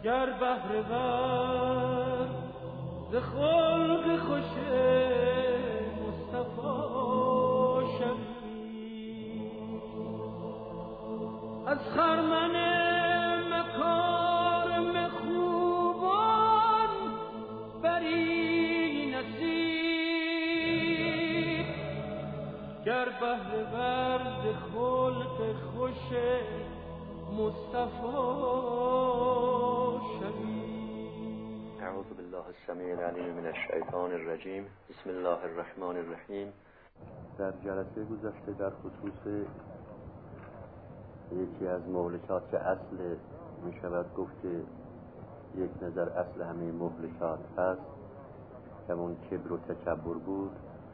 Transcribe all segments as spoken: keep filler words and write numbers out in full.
گر بهره ور ز خلق خوش مصطفی شوی، از خرمن مکارم خوبان بری نصیب، گر بهره ور ز خلق خوش مصطفی شوی. اعوذ بالله السمیع العلیم من الشیطان الرجیم. بسم الله الرحمن الرحیم. در جلسه گذشته در خصوص یکی از مهلکات که اصل می شود گفت که یک نظر اصل همه مهلکات هست، همون کبر و تکبر بود،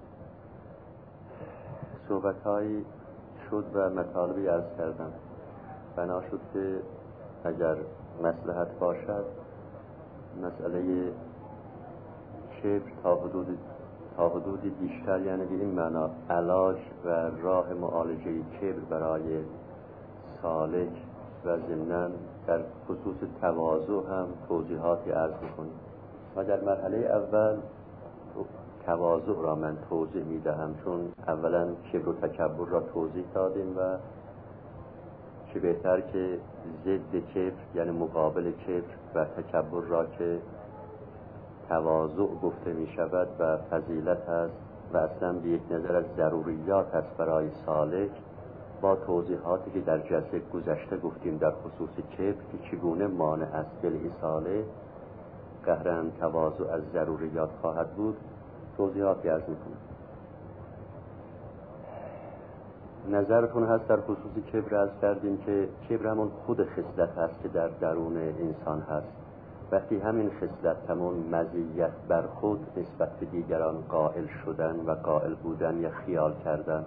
صحبت‌هایی شد و مطالبی عرض کردم. بنا شد که اگر مصلحت باشد مسئله کبر تا حدود تا حدودی بیشتر، یعنی به این معنا علاج و راه معالجه کبر برای سالک و ضمناً در خصوص تواضع هم توضیحاتی عرض می‌کنیم و در مرحله اول تواضع را من توضیح می‌دهم، چون اولا کبر و تکبر را توضیح دادیم و چه بهتر که ضد کبر یعنی مقابل کبر و تکبر را که تواضع گفته می شود و فضیلت است و اصلا به یک نظر از ضروریات است برای سالک، با توضیحاتی که در جلسه گذشته گفتیم در خصوص کبر که چگونه مانع است دل سالک، قهرن تواضع از ضروریات خواهد بود، توضیحاتی عرض می‌کنم. نظرتون هست در خصوص کبر عرض کردیم که کبر همون خود خصلت هست که در درون انسان هست. وقتی همین خصلت همون مزیت بر خود نسبت به دیگران قائل شدن و قائل بودن یا خیال کردن،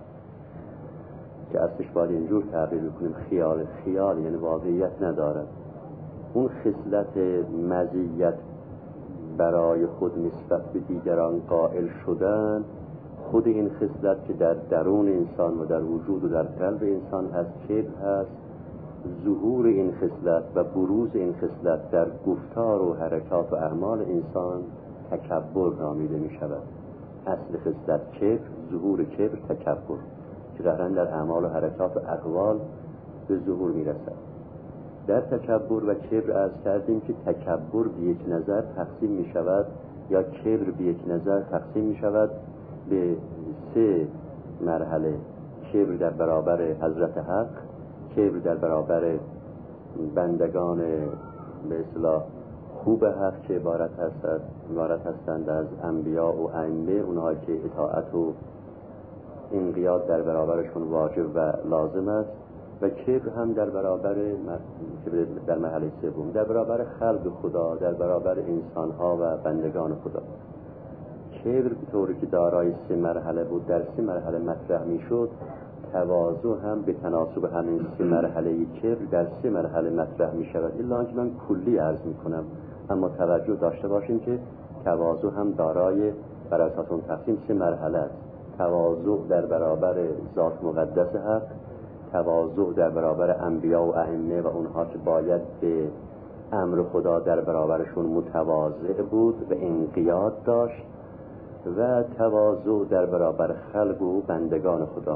که اصلش باید اینجور تعبیر میکنیم خیال خیال یعنی واقعیت ندارد، اون خصلت مزیت برای خود نسبت به دیگران قائل شدن، خود این خصلت که در درون انسان و در وجود و در قلب انسان هست کبر هست. ظهور این خصلت و بروز این خصلت در گفتار و حرکات و اعمال انسان تکبر نامیده می شود. اصل خصلت کبر، ظهور کبر تکبر که قهرن در اعمال و حرکات و اقوال به ظهور می رسد. در تکبر و کبر عرض کردیم که تکبر به یک نظر تقسیم می شود یا کبر به یک نظر تقسیم می شود به سه مرحله: کبر در برابر حضرت حق، کبر در برابر بندگان به اصطلاح خوب حق که عبارت هستند عبارت هستند از انبیا و ائمه، اونها که اطاعت و انقیاد در برابرشون واجب و لازم است، و کبر هم در برابر در مرحله سوم در برابر خلق خدا، در برابر انسانها و بندگان خدا. کبر به طوری که دارای سه مرحله بود در سه مرحله مطرح می شد، تواضع هم به تناسب همین سه مرحله کبر در سه مرحله مطرح می شود. الا آنکه من کلی عرض می کنم، اما توجه داشته باشیم که تواضع هم دارای بر اساس اون تقسیم سه مرحله است: تواضع در برابر ذات مقدس حق، تواضع در برابر انبیا و ائمه و اونها که باید به امر خدا در برابرشون متواضع بود و انقیاد داشت، و تواضع در برابر خلق و بندگان خدا.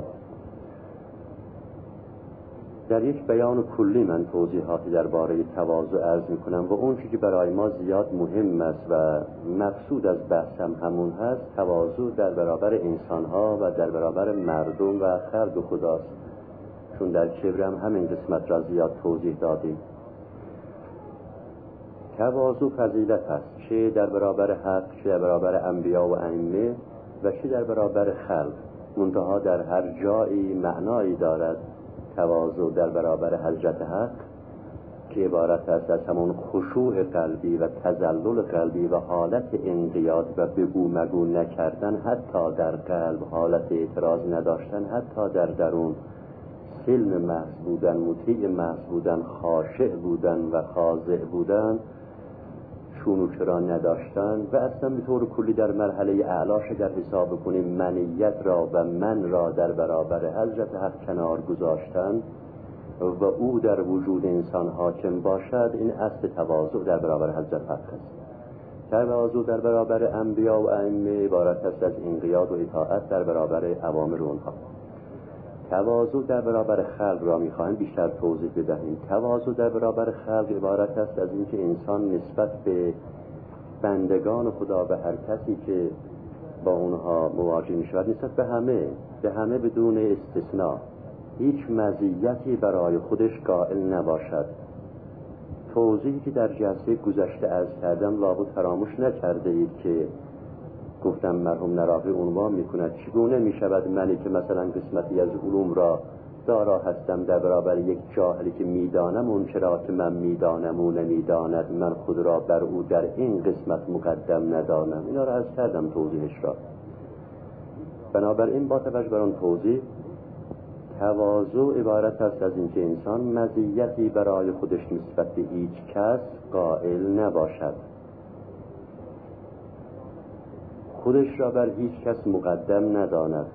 در یک بیان کلی من توضیحاتی درباره تواضع عرض می‌کنم و اون چیزی که برای ما زیاد مهم است و مقصود از بحثم همون هست، تواضع در برابر انسان‌ها و در برابر مردم و خلق خداست، چون در کبر هم همین قسمت را زیاد توضیح دادیم. تواضع فضیلت است، چه در برابر حق، چه در برابر انبیا و ائمه و چه در برابر خلق. منتها در هر جایی معنایی دارد. تواضع در برابر حضرت حق که عبارت است از همون خشوع قلبی و تذلل قلبی و حالت انقیاد و بگو مگو نکردن، حتی در قلب حالت اعتراض نداشتن، حتی در درون سلم محض بودن، مطیع محض بودن، خاشع بودن و خاضع بودن، چون چرا نداشتن، و اصلا به طور کلی در مرحله اعلاش در حساب کنیم منیت را و من را در برابر حضرت حق کنار گذاشتن و او در وجود انسان حاکم باشد، این اصل تواضع در برابر حضرت حق است. تواضع در برابر انبیا و ائمه عبارت است از انقیاد و اطاعت در برابر اوامر اونها. تواضع در برابر خلق را می‌خواهیم بیشتر توضیح بدهیم. تواضع در برابر خلق عبارت است از اینکه انسان نسبت به بندگان خدا و هر کسی که با اونها مواجه می‌شود، نسبت به همه به همه بدون استثناء هیچ مزیتی برای خودش قائل نباشد. توضیحی که در جلسه گذشته عرض کردم لابد فراموش نکرده اید که گفتم مرحوم نراقی عنوان میکند چگونه میشود منی که مثلا قسمتی از علوم را دارا هستم در برابر یک جاهلی که میدانم اون چرا که من میدانم او نمیداند، من خود را بر او در این قسمت مقدم ندانم. اینا را عرض کردم توضیحش را. بنابراین با توجه بر آن توضیح، تواضع عبارت است از اینکه انسان مزیتی برای خودش نسبت به هیچ کس قائل نباشد، خودش را بر هیچ کس مقدم نداند.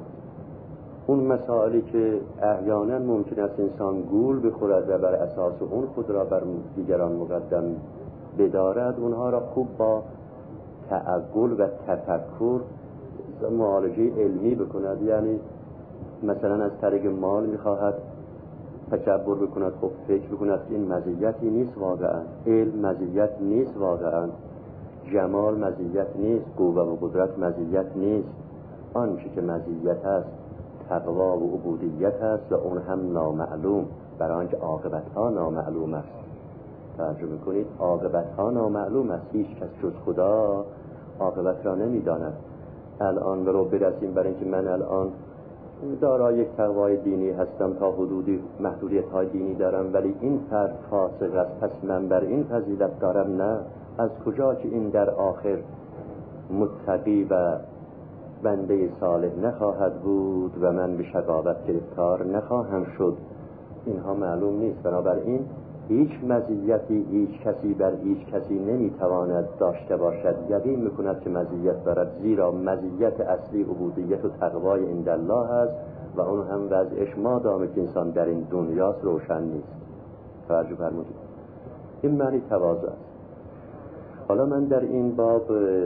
اون مسائلی که احیانا ممکن است انسان گول بخورد و بر اساس اون خود را بر دیگران مقدم بدارد، اونها را خوب با تعقل و تفکر معالجه علمی بکند. یعنی مثلا از طریق مال میخواهد تکبر بکند، خب فکر بکند که این مزیتی نیست واقعا، علم مزیت نیست واقعا، جمال مزیت نیست، قوه و قدرت مزیت نیست. آنچه که مزیت است تقوا و عبودیت است و اون هم نامعلوم، برای آنکه عاقبت ها نامعلوم است. توجه میکنید، عاقبت ها نامعلوم است، هیچ کس جز خدا عاقبت را نمیداند. الان رو برسیم برای اینکه من الان دارای یک تقوای دینی هستم، تا حدودی محدودیت های دینی دارم، ولی این فرد فاسق است پس من بر این فضیلت دارم. نه، از کجا که این در آخر متقی و بنده صالح نخواهد بود و من به شقاوت گرفتار نخواهم شد، اینها معلوم نیست. بنابراین هیچ مزیتی هیچ کسی بر هیچ کسی نمیتواند داشته باشد. یقین میکند که مزیت دارد، زیرا مزیت اصلی عبودیت و تقوای عند الله است و اون هم وضعش مادام که انسان در این دنیاست روشن نیست. توجه فرمودید، این معنی تواضع است. حالا من در این باب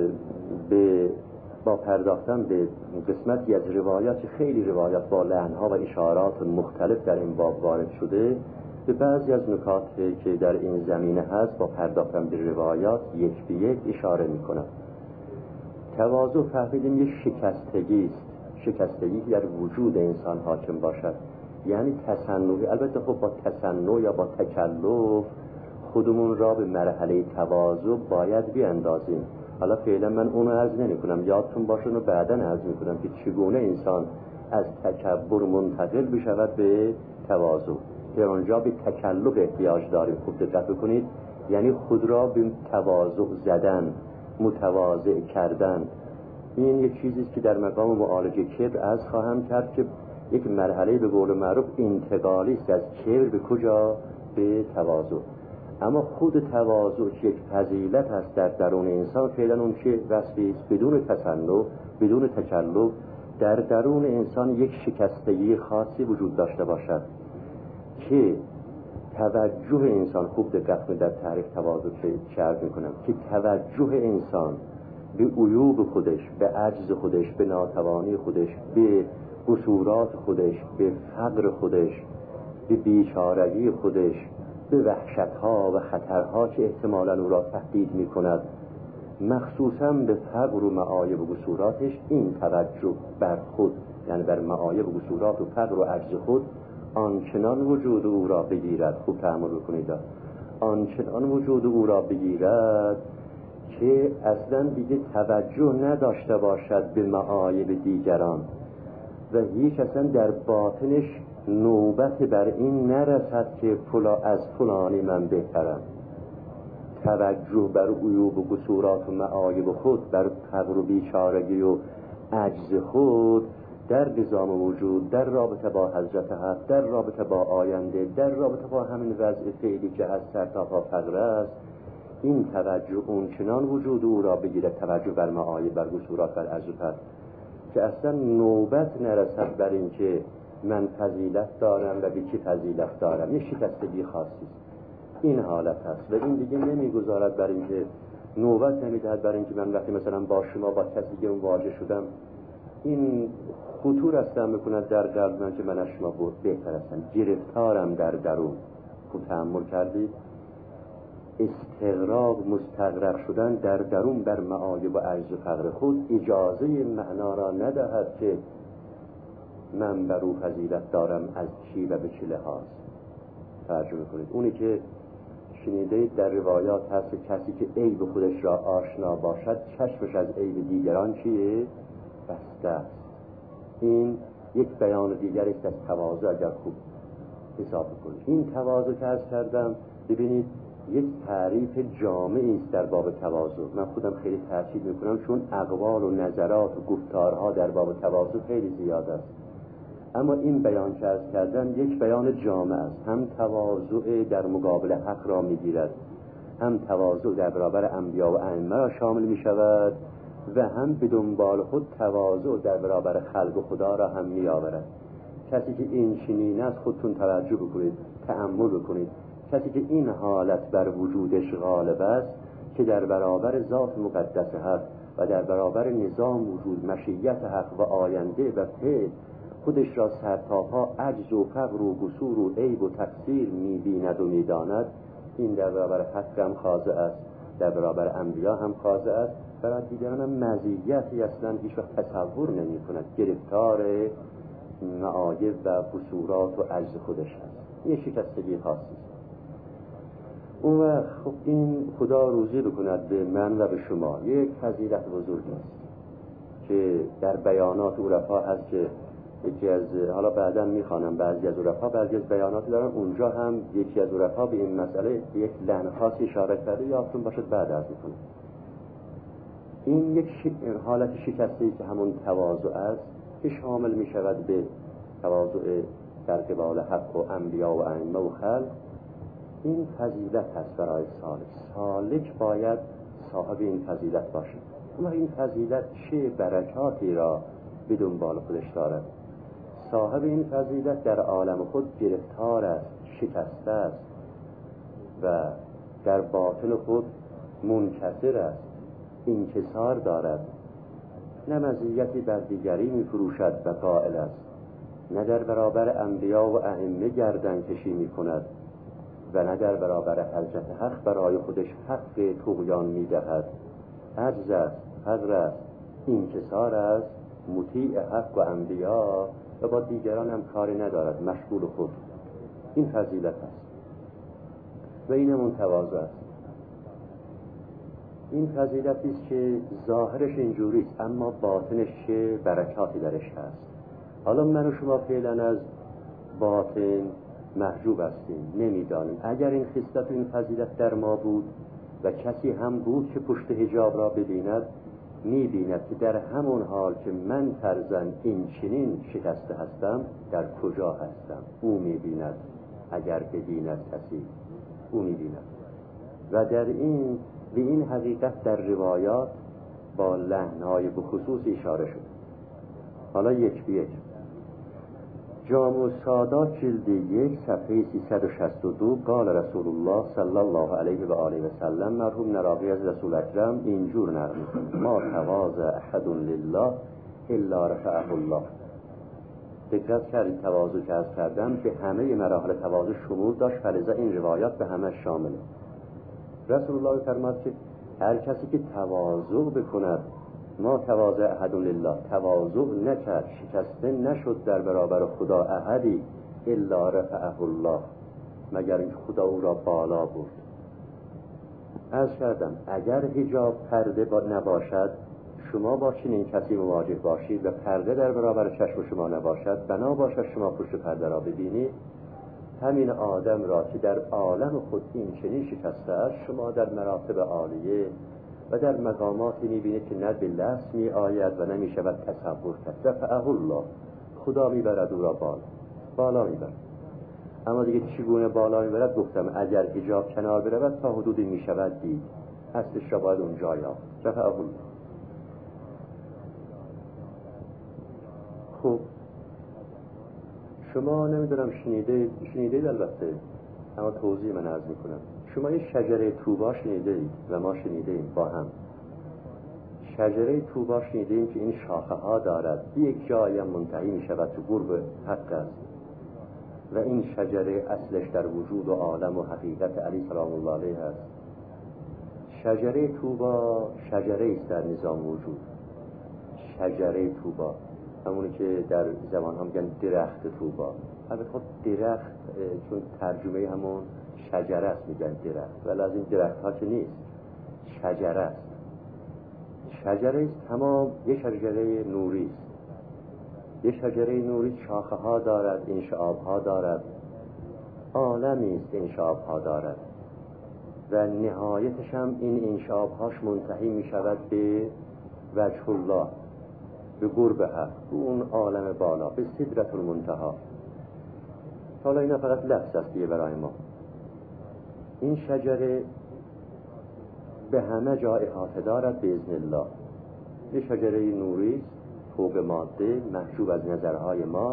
به با پرداختن به قسمتی از روایات، خیلی روایات با لحن‌ها و اشارات مختلف در این باب وارد شده، به بعضی از نکات که در این زمینه هست با پرداختن به روایات یک به یک اشاره می‌کنم. تواضع فهمیدیم یک شکستگی است، شکستگی که در وجود انسان حاکم باشد، یعنی تصنعی. البته خب با تصنع یا با تکلف خودمون را به مرحله تواضع باید بیاندازیم. حالا فعلا من اونو عرض نمی کنم، یادتون باشه و بعدا عرض می کنم که چگونه انسان از تکبر منتقل بشود به تواضع. در اونجا به تکلف احتیاج داریم، خوب دقت بکنید، یعنی خود را به تواضع زدن، متواضع کردن. این یک چیزی است که در مقام معالجه کبر عرض خواهم کرد که یک مرحله به قول معروف انتقالی است از کبر به کجا؟ به تواضع. اما خود تواضع یک فضیلت است در درون انسان. فعلا اون چه وصفی است؟ بدون تصنع، بدون تکلف در درون انسان یک شکستگی خاصی وجود داشته باشد که توجه انسان، خوب دقت کنید در تعریف تواضع چه عرض میکنم، که توجه انسان به عیوب خودش، به عجز خودش، به ناتوانی خودش، به قصورات خودش، به فقر خودش، به بیچارگی خودش، به وحشتها و خطرها که احتمالاً او را تهدید می کند، مخصوصاً به فقر و معایب و قصوراتش، این توجه بر خود، یعنی بر معایب و قصورات و فقر و عجز خود، آنچنان وجود او را بگیرد، خوب تأمل بکنید، آنچنان وجود او را بگیرد که اصلاً دیگه توجه نداشته باشد به معایب دیگران و هیچ اصلا در باطنش نوبت بر این نرسد که فلا از فلانی من بهترم. توجه بر عیوب و قصورات و معایب خود، بر فقر و بیچارگی و عجز خود در نظام وجود، در رابطه با حضرت حق، در رابطه با آینده، در رابطه با همین وضع فعلی که از سر تا پا فقر است، این توجه اون چنان وجود او را بگیرد، توجه بر معایب، بر قصورات، بر عجز، که اصلا نوبت نرسد بر این که من فضیلت دارم و به کی فضیلت دارم، یه شکستگی خاصی است. این حالت هست و این دیگه نمیگذارد برای اینکه نوبت نمیدهد برای اینکه من وقتی مثلا با شما با کسی دیگه مواجه شدم این خطور هستم بکند در قلب من که من از شما بهتر هستم، گرفتارم در درون. خوب تأمل کردید؟ استغراق، مستغرق شدن در درون بر معایب و عجز و فقر خود اجازه معنا را ندهد که من بر او فضیلت دارم از چی و به چه لحاظ. ترجمه کنید. اونی که شنیده در روایات هست کسی که عیب خودش را آشنا باشد چشمش از عیب دیگران چیه؟ بسته است. این یک بیان دیگر است از تواضع. اگر خوب حساب کنید این تواضع که عرض کردم، ببینید یک تعریف جامعی است در باب تواضع. من خودم خیلی تاکید میکنم چون اقوال و نظرات و گفتارها در باب تواضع خیلی زیاد است، اما این بیان که عرض کردم یک بیان جامع است. هم تواضع در مقابل حق را میگیرد، هم تواضع در برابر انبیا و ائمه را شامل می شود و هم به دنبال خود تواضع در برابر خلق و خدا را هم می آورد. کسی که این چنین است خودتون توجه بکنید، تأمل بکنید. کسی که این حالت بر وجودش غالب است که در برابر ذات مقدس حق و در برابر نظام وجود، مشیت حق و آینده و فعل خودش را سرتاپا عجز و فقر و قصور و عیب و تقصیر می‌بیند و می‌داند، این در برابر حق هم خاضع است، در برابر انبیا هم خاضع است، برای دیگران هم مزیتی اصلا هیچ وقت تصور نمی‌کند، گرفتار معایب و قصورات و عجز خودش است. یه شکستگی خاصی است. اون وقت خب این خدا روزی بکند به من و به شما یک فضیلت بزرگ است که در بیانات عرفا هست که یکی از، حالا بعداً میخوانم بعضی از عرفا بعضی از بیانات دارن، اونجا هم یکی از عرفا به این مسئله یک لحن خاصی اشاره کرده، یافتون باشد بعد از میکنه. این یک ش... حالت شکسته‌ای که همون تواضع است که شامل میشود به تواضع در قبال حق و انبیا و ائمه و خلق. این فضیلت هست برای سالک. سالک باید صاحب این فضیلت باشد. اما این فضیلت چه برکاتی را به دنبال خودش دارد؟ صاحب این فضیلت در عالم خود گرفتار است، شکسته است و در باطن خود منکسر است، انکسار دارد. نه مزیتی بر دیگری می فروشد و قائل است، نه در برابر انبیا و ائمه گردن کشی می کند و نه در برابر حضرت حق برای خودش حق طغیان می دهد. عجز است، فقر است، انکسار است، مطیع حق و انبیا و با دیگران هم کاری ندارد، مشغول خود. این فضیلت است و این همون تواضع است. این فضیلتی است که ظاهرش اینجوری است اما باطنش چه برکاتی درش هست. حالا من و شما فعلا از باطن محجوب هستیم، نمیدانیم. اگر این خصلت و این فضیلت در ما بود و کسی هم بود که پشت حجاب را ببیند، می‌بیند که در همون حال که من فرضاً این چنین شکسته هستم، در کجا هستم. او می‌بیند. اگر ببیند کسی، او می‌بیند. و در این به این حقیقت در روایات با لحن‌های بخصوص اشاره شد. حالا یک به یک. جامع السادات جلد یک صفحه سیصد و شصت و دو قال رسول الله صلی الله علیه و آله و سلم، مرحوم نراقی از رسول اکرم اینجور نقل می‌کنه: ما تواضع احد لله الا رفعه الله. دقت کردید تواضع که عرض کردم به همه مراحل تواضع شمول داشت، فلذا این روایات به همه شامله. رسول الله فرمود که هر کسی که تواضع بکند، ما تواضع احد لله، تواضع نکرد، شکسته نشد در برابر خدا احدی، الا رفعه الله، مگر اینکه خدا او را بالا برد. عرض کردم اگر حجاب پرده با نباشد، شما با چنین کسی مواجه باشید و پرده در برابر چشم شما نباشد، بنا باشد شما پشت پرده را ببینید، همین آدم را که در عالم خود این چنین شکسته است، شما در مراتب عالیه و در مقاماتی می‌بینید که نه به لمس می‌آید و نمی‌شود تصور کرد. رفعه الله، خدا می‌برد او را بالا، بالا می‌برد. اما دیگه چگونه بالا می‌برد؟ گفتم اگر حجاب کنار برود تا حدودی می‌شود دید، اصلش را باید اونجا یافت. رفعه الله. خب شما نمیدونم شنیده شنیده البته، اما توضیح من عرض میکنم. شما یه شجره طوبا شنیده اید و ما شنیده ایم با هم. شجره طوبا شنیده ایم که این شاخه ها دارد، یک جایی هم منتهی می شود تو قرب حق است و این شجره اصلش در وجود و عالم و حقیقت علی سلام الله علیه است. شجره طوبا شجره است در نظام وجود. شجره طوبا همونی که در زمان ها میگن درخت طوبا. البته خب درخت چون ترجمه همون شجره است میگن درخت، ولی از این درخت ها که نیست، شجره است. شجره است، تمام یه شجره نوری است. یه شجره نوری شاخه ها دارد، انشعاب ها دارد، عالمی است انشعاب ها دارد و نهایتش هم این انشعاب هاش منتهی می شود به وجه الله، به قرب حق، به اون عالم بالا، به سدرة المنتهی. حالا اینا فقط لفظ است دیگه برای ما. این شجره به همه جا احاطه دارد به اذن الله. یه شجره نوری است، فوق ماده، محجوب از نظرهای ما.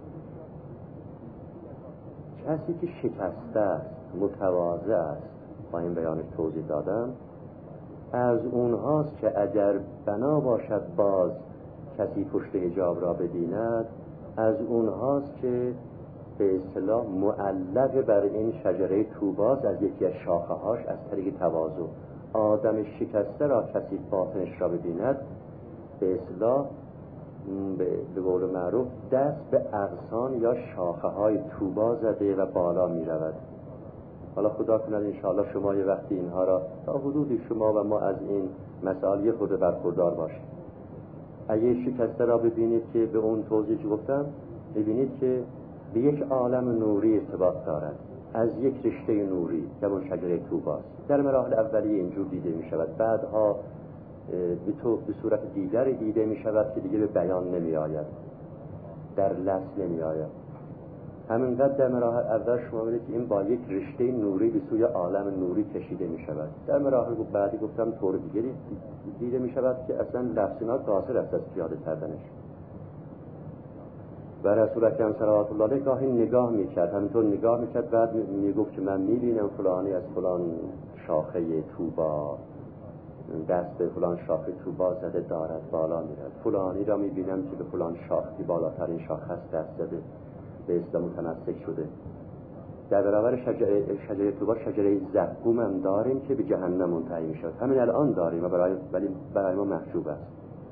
کسی که شکسته است، متواضع است، با این بیانش توضیح دادم، از اونهاست که اگر بنا باشد باز کسی پشت حجاب را ببیند، از اونهاست که به اصطلاح معلق بر این شجره طوباست، از یکی از شاخه هاش، از طریق تواضع. آدم شکسته را کسی باطنش را ببیند، به اصطلاح به قول معروف دست به اغصان یا شاخه های طوبا زده و بالا می رود. حالا خدا کند انشاءالله شما یه وقتی اینها را تا حدودی شما و ما از این مسائل یه خود برخوردار باشیم. اگه شکسته را ببینید که به اون توضیح که گفتم، ببینید که به یک عالم نوری ارتباط دارد، از یک رشته نوری که اون شجره طوباست. در مراحل اولیه اینجور دیده می شود، بعدها به تو به صورت دیگری دیده می شود که دیگه به بیان نمی آید، در لفظ نمی آید. همینقدر در مراحل اول شما می‌بینید که این با یک رشته نوری به سوی عالم نوری کشیده می شود. در مراحل بعدی گفتم طور دیگری دیده می شود که اصلا لفظینا قاصر است از پیاده کردنش. و رسول اکرم صلوات الله علیه گاهی نگاه میکرد، همینطور نگاه میکرد، بعد میگفت که من میبینم فلانی از فلان شاخه طوبا دست به فلان شاخه طوبا زده دارد بالا میرد، فلانی را میبینم که به فلان شاخه بالاترین شاخه است دست زده، به اسلام متمسک شده. در برابر شجره, شجره طوبا شجره زقوم هم داریم که به جهنم منتهی میشود، همین الان داریم و برای ولی برای ما محجوب است.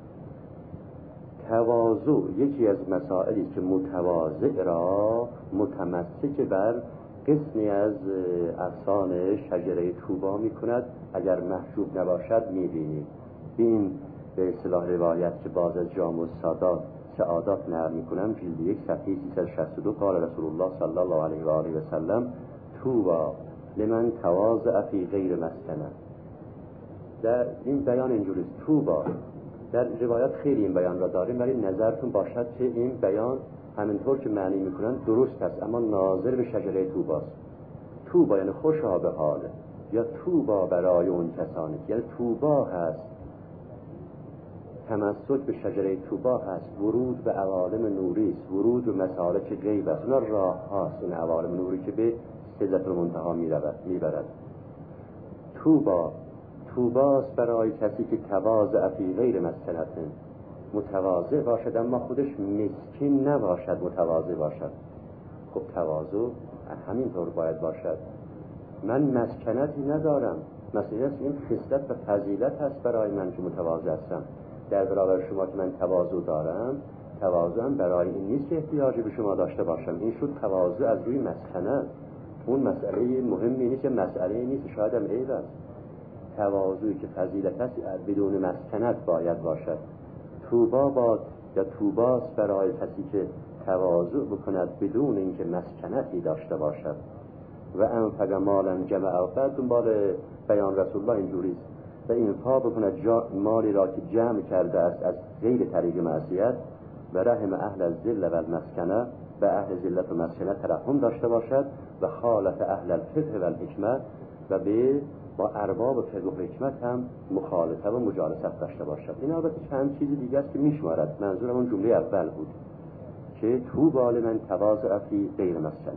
تواضع یکی از مسائلی که متواضع را متمسک بر قسمی از اغصان شجره طوبا می کند. اگر محجوب نباشد می بینید. این به اصطلاح روایت که باز از جامع السادات سعادات نقل می کنم، جلد یک صفحه سیصد و شصت و دو، قال رسول الله صلی الله علیه و آله و سلم طوبا لمن تواضع فی غیر مسکنه. در این بیان اینجوریست، طوبا. در روایات خیلی این بیان را داریم، ولی نظرتون باشد که این بیان همینطور که معنی میکنن درست است، اما ناظر به شجره طوباست. طوبا یعنی خوشا به حاله، یا طوبا برای اون کسانی، یعنی طوبا هست، تمسک به شجره طوبا هست، ورود به عوالم نوری است، ورود به مسالک غیب است. اونا راه هاست این عوالم نوری که به سدرة المنتهی میبرد. طوبا طوباست برای کسی که تواضع فی غیر مسکنه، متواضع باشد اما خودش مسکین نباشد، متواضع باشد. خب تواضع همینطور باید باشد. من مسکنتی ندارم، مثلا این خصلت و فضیلت هست برای من که متواضع هستم. در برابر شما که من تواضع دارم، تواضعم برای این نیست که احتیاجی به شما داشته باشم. این شد تواضع از روی مسکنه. اون مسئله مهمی نیست که مسئله نیست، شاید هم عیب است. تواضعی که فضیلت است بدون مسکنت باید باشد. طوبا باد یا طوباست برای کسی که تواضع بکند بدون اینکه مسکنتی داشته باشد. و انفق مالا جمع و بعد دنبال بیان رسول الله اینجوریست، و انفاق بکند مالی را که جمع کرده است از غیر طریق معصیت، و رحم اهل الذل و المسکنه، و اهل ذلت و مسکنه ترحم داشته باشد، و خالف اهل الفقه و الحکمت، و به با ارباب فقه و حکمت هم مخالطه و مجالست داشته باشد. این البته چند چیز دیگه است که میشمارد، منظورم اون جمله اول بود که طوبی لمن تواضع فی غیر مسکن.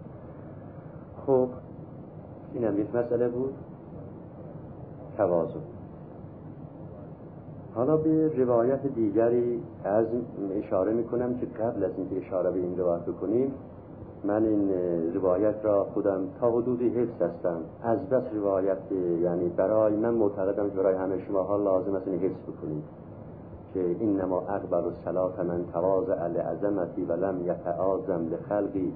خب این هم یک مسئله بود، تواضع. حالا به روایت دیگری از اشاره میکنم که قبل از اینکه اشاره به این روایت بکنیم، من این روایت را خودم تا حدودی حفظ هستم، از بس روایت یعنی برای من معتقدم که برای همه شما ها لازم است این حفظ بکنید که اینما اقبل الصلاة من تواضع لعظمتی و لم یتعاظم لخلقی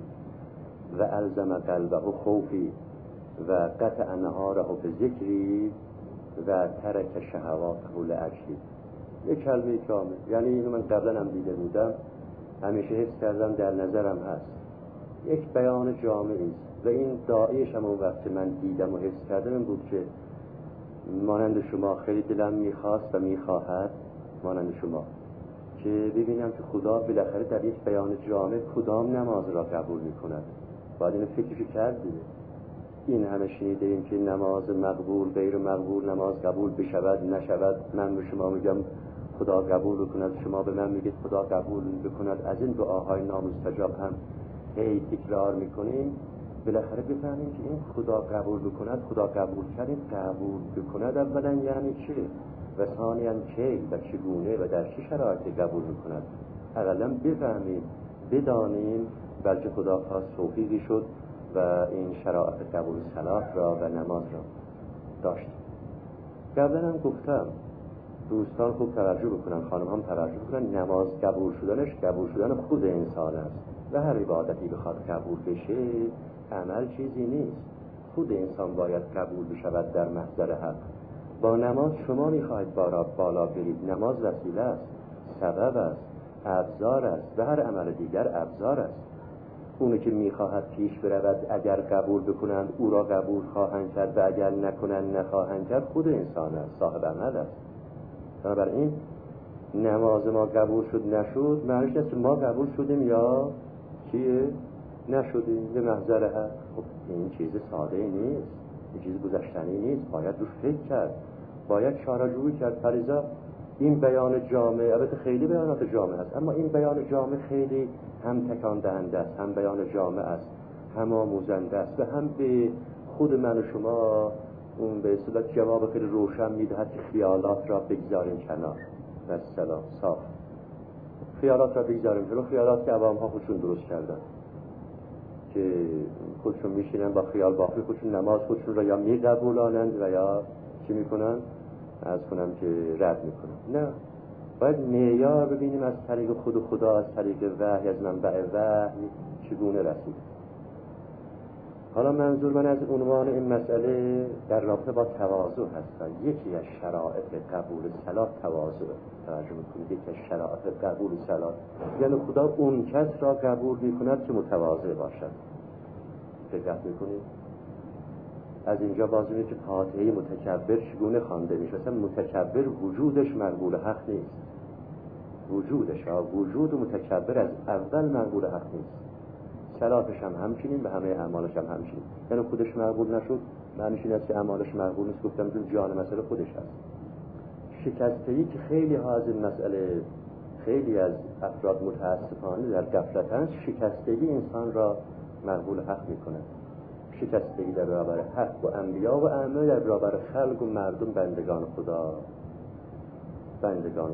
و الزم قلبه خوفی و قطع نهاره بذکری و ترک شهواته لاجلی. یک کلمه کامل، یعنی اینو من قبلا هم دیده بودم، همیشه حفظ کردم، در نظرم هست، یک بیان جامعی است و این داعیش هم اون وقت من دیدم و حفظ کردم این بود که مانند شما خیلی دلم میخواست و میخواهد مانند شما که ببینم که خدا بالاخره در یک بیان جامع کدام نماز را قبول میکند. باید اینو فکرشو کرد دیگه. این همه شنیده ایم که نماز مقبول غیر مقبول، نماز قبول بشود نشود، من به شما میگم خدا قبول بکند، شما به من میگید خدا قبول بکند، از این دعاهای نامستجاب هم هی تکرار میکنیم. بالاخره بفهمیم که این خدا قبول بکند، خدا قبول کردیم، قبول بکند اولا یعنی چه و ثانیاً کی و چگونه و در چه شرایطی قبول بکند. اولا بفهمیم، بدانیم، بلکه خدا خواست توفیقی شد و این شرایط قبول صلات را و نماز را داشتیم. قبلا هم گفتم دوستان خوب توجه بکنن، خانم هم توجه بکنن، نماز قبول شدنش قبول شدن خود انسان است و هر عبادتی بخواد قبول بشه عمل چیزی نیست، خود انسان باید قبول بشود در محضر حق. با نماز شما میخواهید بالا بالا برید، نماز وسیله است، سبب است، ابزار است و هر عمل دیگر ابزار است. اونی که میخواهد پیش برود اگر قبول بکنند او را قبول خواهند کرد و اگر نکنند نخواهند کرد خود انسان است، صاحب عمل است. بنابراین نماز ما قبول شد نشد معنیش است ما قبول شدیم یا چیه؟ نشدیم به محضر حق. خب این چیز ساده ای نیست، این چیز گذشتنی نیست، باید روش فکر کرد، باید چاره‌جویی کرد. فریضا این بیان جامع، البته خیلی بیانات جامع است، اما این بیان جامع خیلی هم تکان دهنده است، هم بیان جامع است، هم آموزنده است و هم به خود من و شما اون به اصطلاح جواب خیلی روشن میدهد که خیالات را بگذاریم کنار و سلام صاف. خیالات را بگذاریم کنار، خیالات که عوام ها خودشون درست کردن که خودشون میشینن با خیال باقی خودشون نماز خودشون را یا میقبولانند و یا چی میکنن؟ از کنم که رد میکنن. نه، باید معیار ببینیم از طریق خود خدا، از طریق وحی، از منبع وحی چگونه رسید. حالا منظور من از عنوان این مسئله در رابطه با تواضع هست. یکی از شرایط قبول صلات تواضع. توجه میکنید، یکی از شرایط قبول صلات یعنی خدا اون کس را قبول میکند که متواضع باشد. دقت میکنید؟ از اینجا باز میبینید که فاتحه متکبر چگونه خوانده میشه. اصلا متکبر وجودش مقبول حق نیست، وجودش ها وجود متکبر از اول مقبول حق نیست. صلاتش هم همچنین و همه اعمالش هم همچنین. یعنی خودش مقبول نشد معنیش این است که اعمالش مقبول نیست. گفتم جون جان مسئله خودش هست. شکستگی که خیلی ها از این مسئله، خیلی از افراد متاسفانه در غفلتند، شکستگی انسان را مقبول حق میکنه. شکستگی در برابر حق و انبیا و ائمه، در برابر خلق و مردم بندگان خدا، بندگان.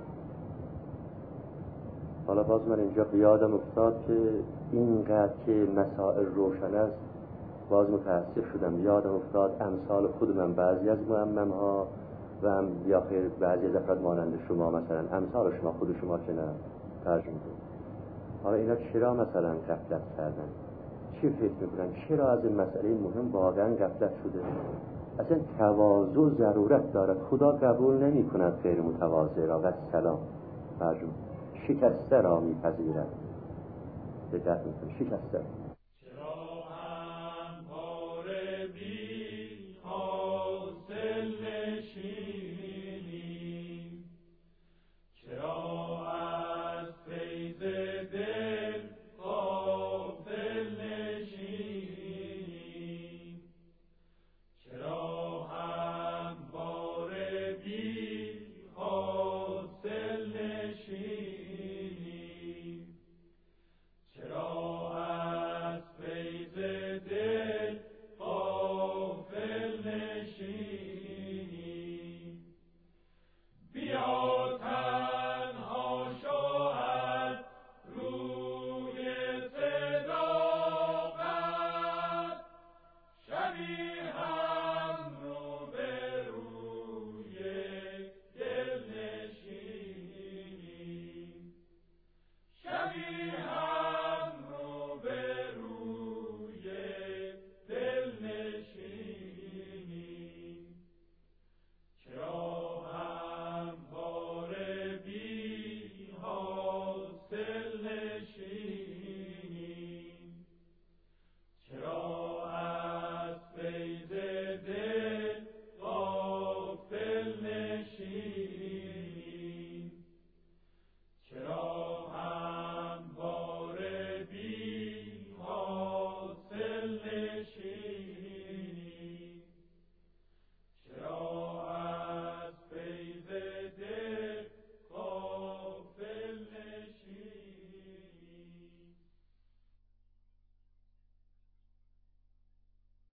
حالا باز من اینجا بیادم افتاد که اینقدر که مسائل روشن است باز متاسف شدم. یادم افتاد امثال خود من، بعضی از معمم ها و هم یا خیر بعضی از افراد مانند شما، مثلا امثال شما، خود شما که نه ترجمه کنید. حالا اینا چرا مثلا غفلت کردن؟ چی فکر میکنن؟ چرا از این مسئله مهم واقعا غفلت شده؟ اصلا تواضع ضرورت دارد. خدا قبول نمی کند غیر متواضع را و سلام ترجمه شکسته را میپذیرد. دقت میکنه، شکسته. چرا هم پاره بی